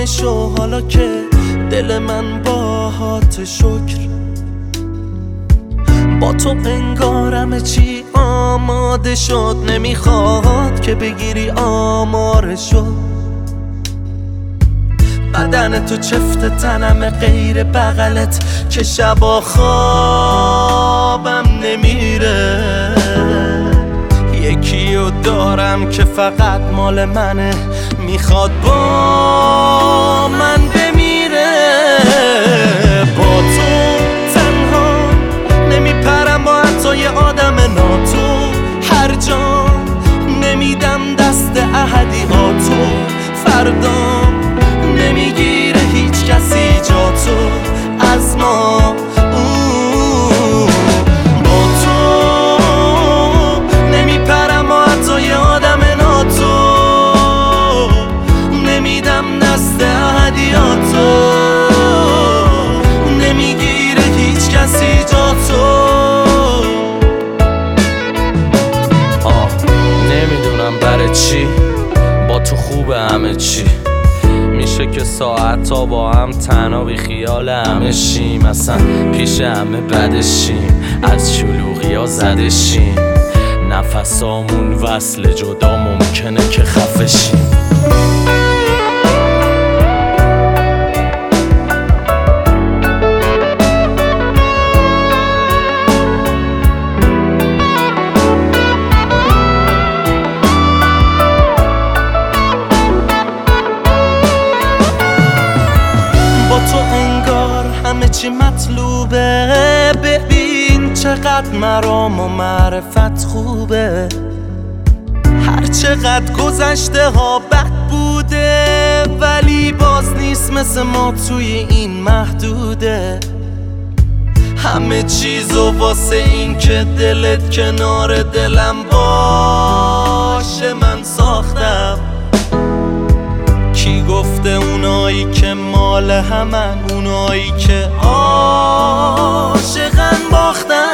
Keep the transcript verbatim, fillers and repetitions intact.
قربانشو حالا که دل من باهات شکر. با تو انگارم چی آماده شد، نمیخواد که بگیری آمارشو. بدن تو چفت تنم غیر بغلت که شبا خوابم نمیره. یکیو دارم که فقط مال منه، میخواد با من بمیره. با تو تنها نمیپرم با حتی یه آدم ناتو، هر جا نمیدم دست احدیاتو. فردا نمیگیره هیچ کسی جا تو از ما. با تو نمیپرم با حتی یه آدم ناتو، نمیدم دست احدیاتو. نمیگیره هیچ کسی جا تو. آه نمیدونم برای چی با تو خوبه همه چی. میشه که ساعت تا با هم تنها بی خیال همه شیم، اصلا پیش همه بدشیم، از شلوغی ها زدشیم. نفسامون وصل جدا ممکنه که خفشیم. تو انگار همه چی مطلوبه، ببین چقدر مرام و معرفت خوبه. هر چقدر گذشته ها بد بوده، ولی باز نیست مثل ما توی این محدوده. همه چیزو واسه این که دلت کنار دلم باشه من ساختم. کی گفته اونایی که مال همن، اونایی که عاشقن باختن.